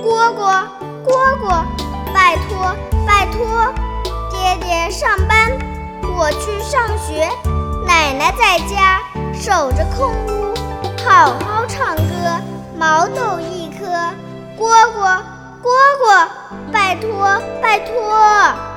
蝈蝈，蝈蝈，拜托，拜托，爹爹上班，我去上学，奶奶在家守着空屋，好好唱歌，毛豆一颗。蝈蝈，蝈蝈，拜托，拜托。